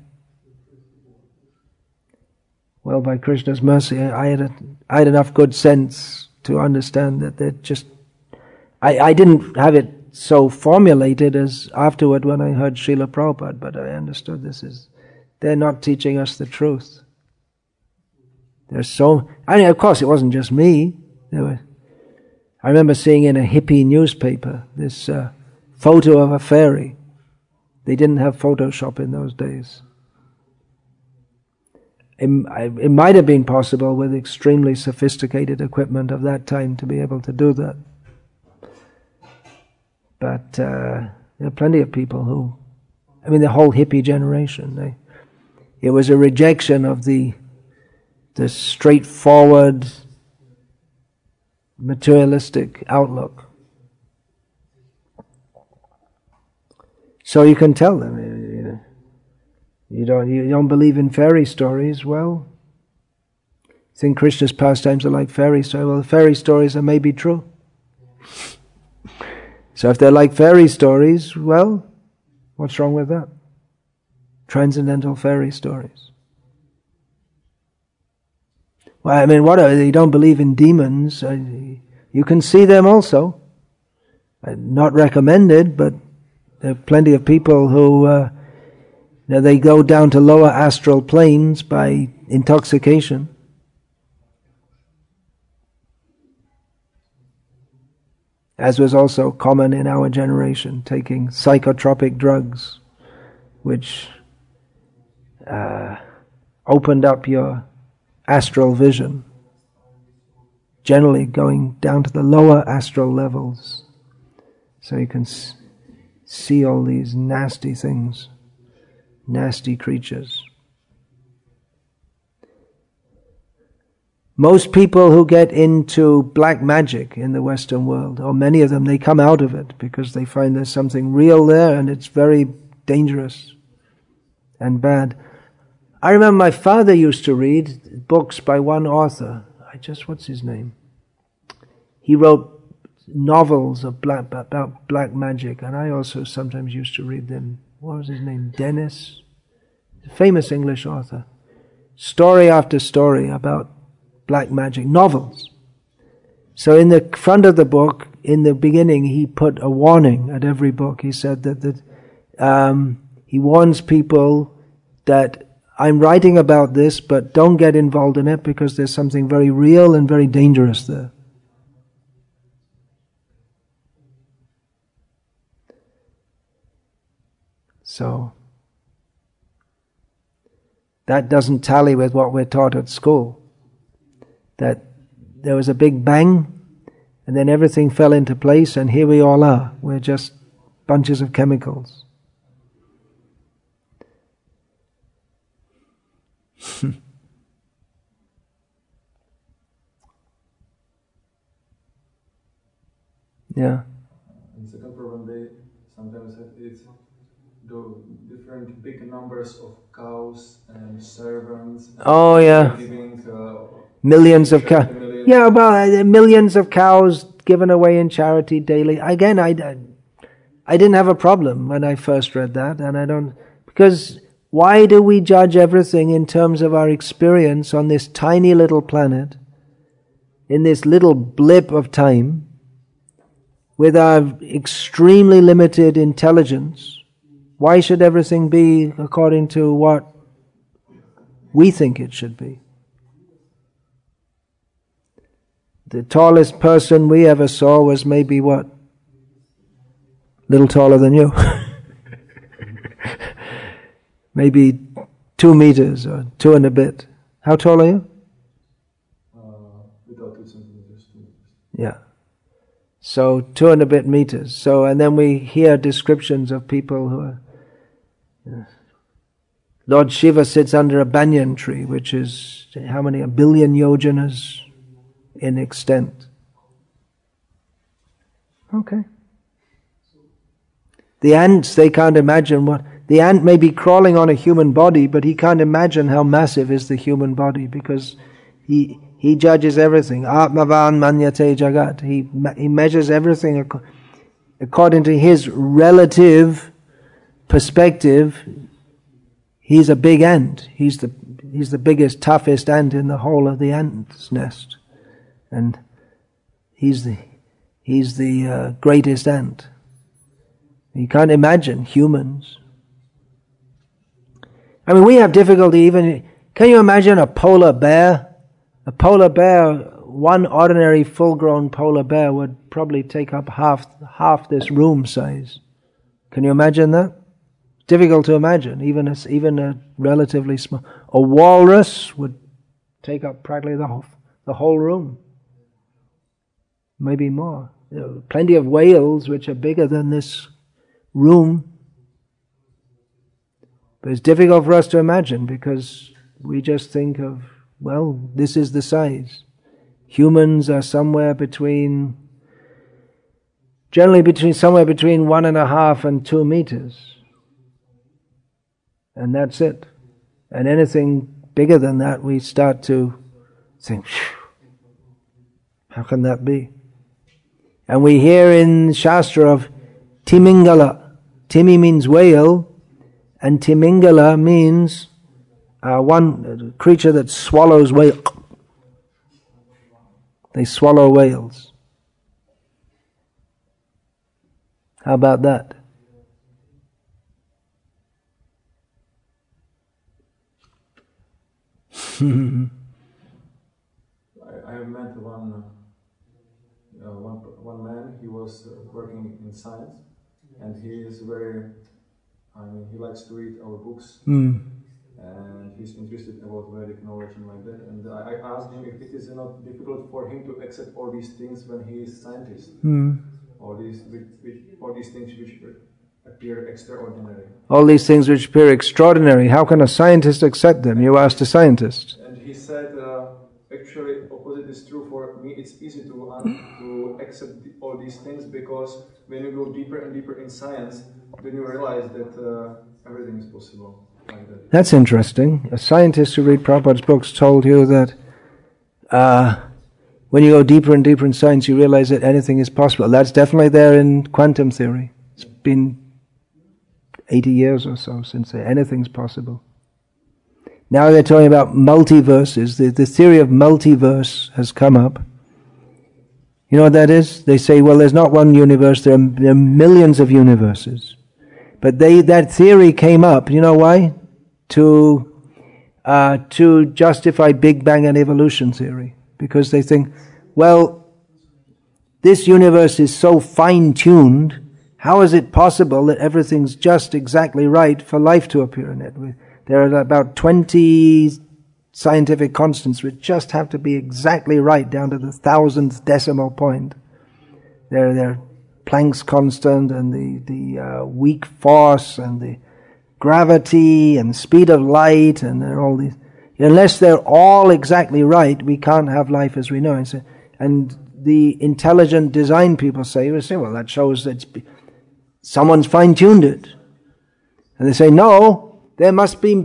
Well, by Krishna's mercy, I had enough good sense to understand that I didn't have it so formulated as afterward when I heard Srila Prabhupada, but I understood they're not teaching us the truth. Of course it wasn't just me. I remember seeing in a hippie newspaper this photo of a fairy. They didn't have Photoshop in those days. It might have been possible with extremely sophisticated equipment of that time to be able to do that. But there are plenty of people the whole hippie generation, it was a rejection of the straightforward, materialistic outlook. So you can tell them, you don't believe in fairy stories. Well, you think Krishna's pastimes are like fairy stories. Well, the fairy stories are maybe true. So if they're like fairy stories, well, what's wrong with that? Transcendental fairy stories. Well, you don't believe in demons. You can see them also. Not recommended, but there are plenty of people who they go down to lower astral planes by intoxication. As was also common in our generation, taking psychotropic drugs, which opened up your astral vision, generally going down to the lower astral levels, so you can see all these nasty things, nasty creatures. Most people who get into black magic in the Western world, or many of them, they come out of it because they find there's something real there and it's very dangerous and bad. I remember my father used to read books by one author. What's his name? He wrote novels about black magic, and I also sometimes used to read them. What was his name? Dennis? A famous English author. Story after story about black magic, novels. So in the front of the book, in the beginning, he put a warning at every book. He said that he warns people that I'm writing about this, but don't get involved in it because there's something very real and very dangerous there. So, that doesn't tally with what we're taught at school. That there was a big bang, and then everything fell into place, and here we all are. We're just bunches of chemicals. Yeah. In second program, they sometimes have it's the different big numbers of cows and servants. Oh yeah. Giving, millions of cows. Yeah, well, millions of cows given away in charity daily. Again, I didn't have a problem when I first read that, and I don't, because why do we judge everything in terms of our experience on this tiny little planet, in this little blip of time, with our extremely limited intelligence? Why should everything be according to what we think it should be? The tallest person we ever saw was maybe what? Little taller than you. Maybe 2 meters or 2 and a bit. How tall are you? Without 2 centimeters. Yeah. So 2 and a bit meters. So, and then we hear descriptions of people who are... Lord Shiva sits under a banyan tree, which is how many? 1 billion yojanas in extent. Okay. The ants, they can't imagine what... The ant may be crawling on a human body, but he can't imagine how massive is the human body, because he judges everything. Atmavan manyate jagat. He measures everything according to his relative perspective. He's a big ant. He's the biggest, toughest ant in the whole of the ant's nest, and he's the greatest ant. You can't imagine humans. I mean, we have difficulty even... Can you imagine a polar bear? A polar bear, one ordinary full-grown polar bear would probably take up half this room size. Can you imagine that? Difficult to imagine, even a relatively small... A walrus would take up practically the whole room. Maybe more. There are plenty of whales which are bigger than this room. But it's difficult for us to imagine because we just think of, well, this is the size. Humans are somewhere between 1.5 and 2 meters. And that's it. And anything bigger than that, we start to think, how can that be? And we hear in Shastra of Timingala. Timi means whale, and Timingala means one creature that swallows whale. They swallow whales. How about that? I have met one man. He was working in science, and he is very... he likes to read our books, and he's interested about Vedic knowledge and like that. And I asked him if it is not difficult for him to accept all these things when he is scientist. All these things which appear extraordinary. All these things which appear extraordinary. How can a scientist accept them? You asked a scientist. And he said, actually, opposite is true. For me, it's easy to accept all these things, because when you go deeper and deeper in science, then you realize that everything is possible. Like that. That's interesting. A scientist who read Prabhupada's books told you that when you go deeper and deeper in science, you realize that anything is possible. That's definitely there in quantum theory. It's been 80 years or so since anything's possible. Now they're talking about multiverses. The theory of multiverse has come up. You know what that is? They say, well, there's not one universe, there are millions of universes. But that theory came up, you know why? To justify Big Bang and evolution theory. Because they think, well, this universe is so fine-tuned, how is it possible that everything's just exactly right for life to appear in it? There are about 20 scientific constants which just have to be exactly right down to the 1000th decimal point. They're Planck's constant and the weak force and the gravity and speed of light, and they're all these. Unless they're all exactly right, we can't have life as we know it. And the intelligent design people say, well, that shows that someone's fine-tuned it. And they say, no, there must be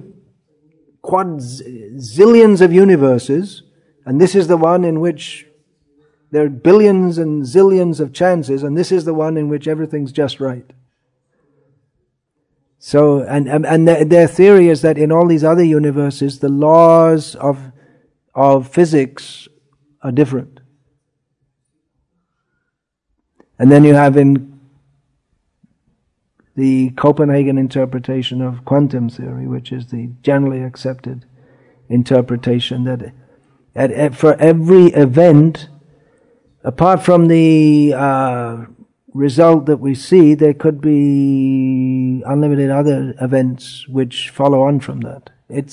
zillions of universes, and this is the one in which there are billions and zillions of chances, and this is the one in which everything's just right. So, and their theory is that in all these other universes, the laws of physics are different. And then you have in the Copenhagen interpretation of quantum theory, which is the generally accepted interpretation, that for every event, apart from the result that we see, there could be unlimited other events which follow on from that.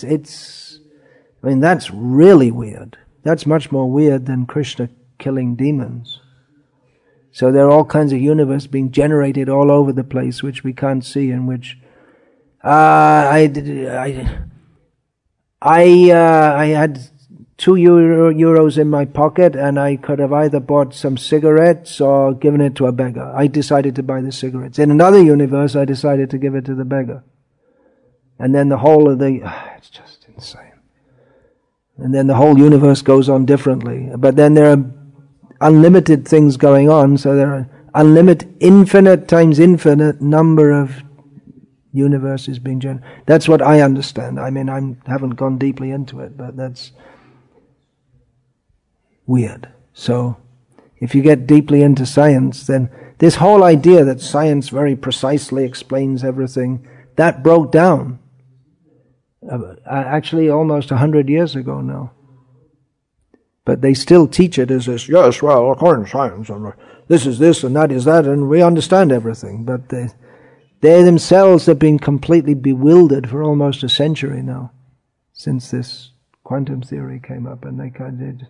I mean, that's really weird. That's much more weird than Krishna killing demons. So there are all kinds of universe being generated all over the place which we can't see, and which I had €2 in my pocket, and I could have either bought some cigarettes or given it to a beggar. I decided to buy the cigarettes. In another universe, I decided to give it to the beggar. And then the whole of it's just insane. And then the whole universe goes on differently. But then there are unlimited things going on, so there are infinite times infinite number of universes being generated. That's what I understand. I mean, I haven't gone deeply into it, but that's weird. So, if you get deeply into science, then this whole idea that science very precisely explains everything, that broke down actually almost 100 years ago now. But they still teach it as this, yes, well, according to science, this is this and that is that, and we understand everything. But they themselves have been completely bewildered for almost a century now, since this quantum theory came up, and they kind of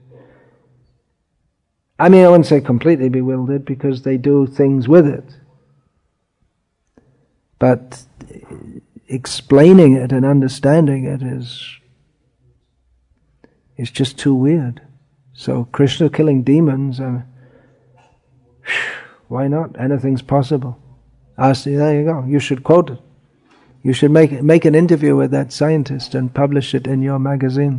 I wouldn't say completely bewildered, because they do things with it. But explaining it and understanding it is just too weird. So Krishna killing demons, why not? Anything's possible. There you go. You should quote it. You should make an interview with that scientist and publish it in your magazine.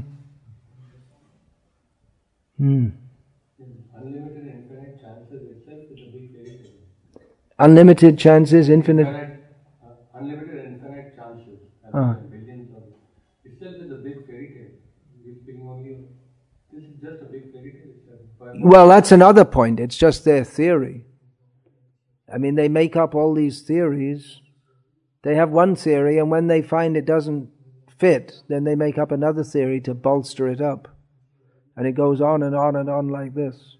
Unlimited infinite chances itself is a big fairy tale. Unlimited chances, infinite. Unlimited infinite chances. Billions of itself is a big fairy tale. This is just a big fairy tale itself. Well, that's another point. It's just their theory. I mean, they make up all these theories. They have one theory, and when they find it doesn't fit, then they make up another theory to bolster it up. And it goes on and on and on like this.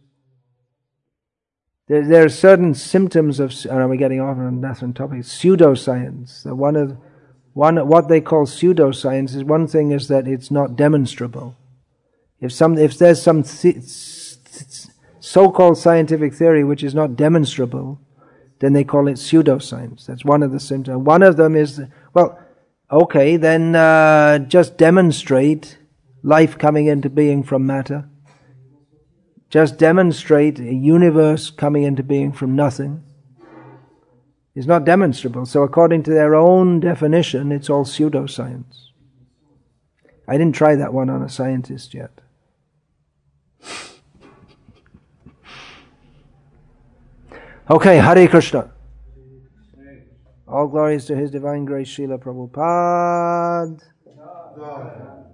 There are certain symptoms of, and we're getting off on different topics, pseudoscience. What they call pseudoscience is, one thing is that it's not demonstrable. If there's some so-called scientific theory which is not demonstrable, then they call it pseudoscience. That's one of the symptoms. One of them is, then just demonstrate life coming into being from matter. Just demonstrate a universe coming into being from nothing. It's not demonstrable. So according to their own definition, it's all pseudoscience. I didn't try that one on a scientist yet. Okay, Hare Krishna. All glories to His Divine Grace, Srila Prabhupada.